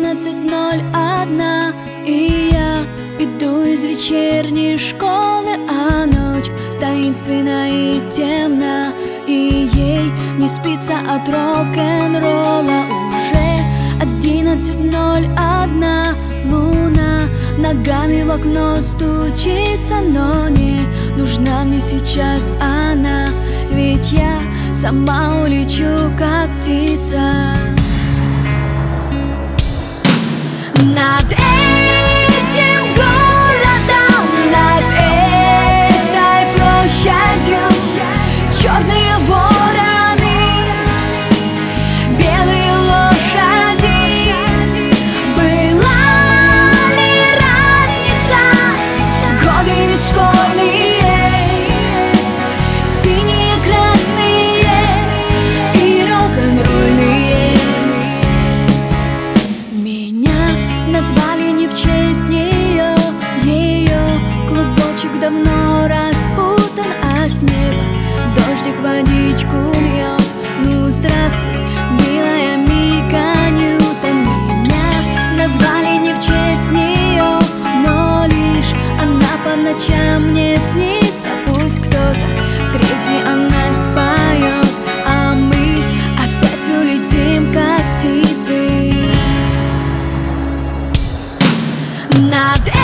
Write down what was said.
11:01, и я иду из вечерней школы, а ночь таинственна и темна, и ей не спится от рок-н-ролла. Уже 11:01, луна ногами в окно стучится, но не нужна мне сейчас она, ведь я сама улечу, как птица. Над этим городом, над этой площадью черные вороны, белые лошади. Была ли разница? Годы ведь школьные, синие, красные и рок-н-ролльные. Меня назвали не в честь нее, ее клубочек давно распутан, а с неба дождик водичку льет. Ну здравствуй, милая Мика Ньютон. Меня назвали не в честь нее, но лишь она по ночам мне снится. Пусть кто-то третий о нас поет, а мы опять улетим, как птицы. Над